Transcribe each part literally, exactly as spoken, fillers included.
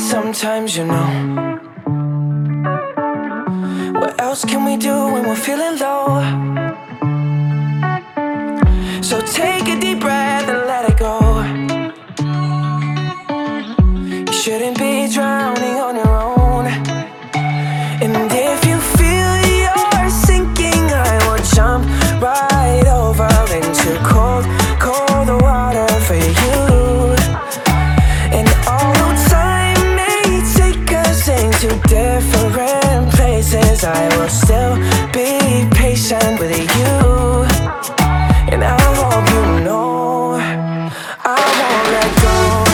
sometimes, you know. What else can we do when we're feeling low? So take a deep breath and let it go. You shouldn't be drowning on your own. And if you feel you're sinking, I will jump right over into cold, cold water for you. And although time may take us into different places, I will still be patient with you. And I hope you know I won't let go.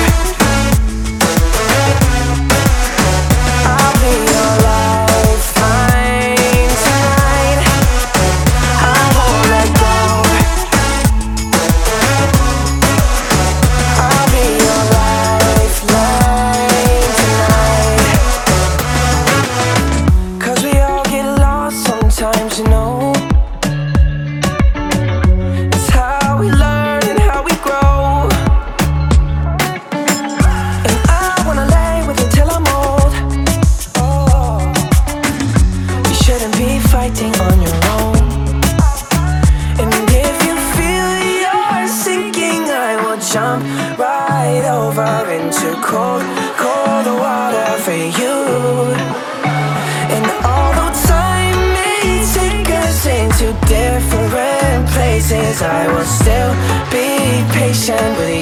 I'll be your lifeline tonight. I won't let go. I'll be your lifeline tonight. 'Cause we all get lost sometimes, you know. It's how we learn and how we grow. And I wanna lay with you till I'm old. Oh, you shouldn't be fighting on your own. And if you feel you're sinking, I will jump right over into cold, cold water for you. And although time may take us into different places, I will still be patient with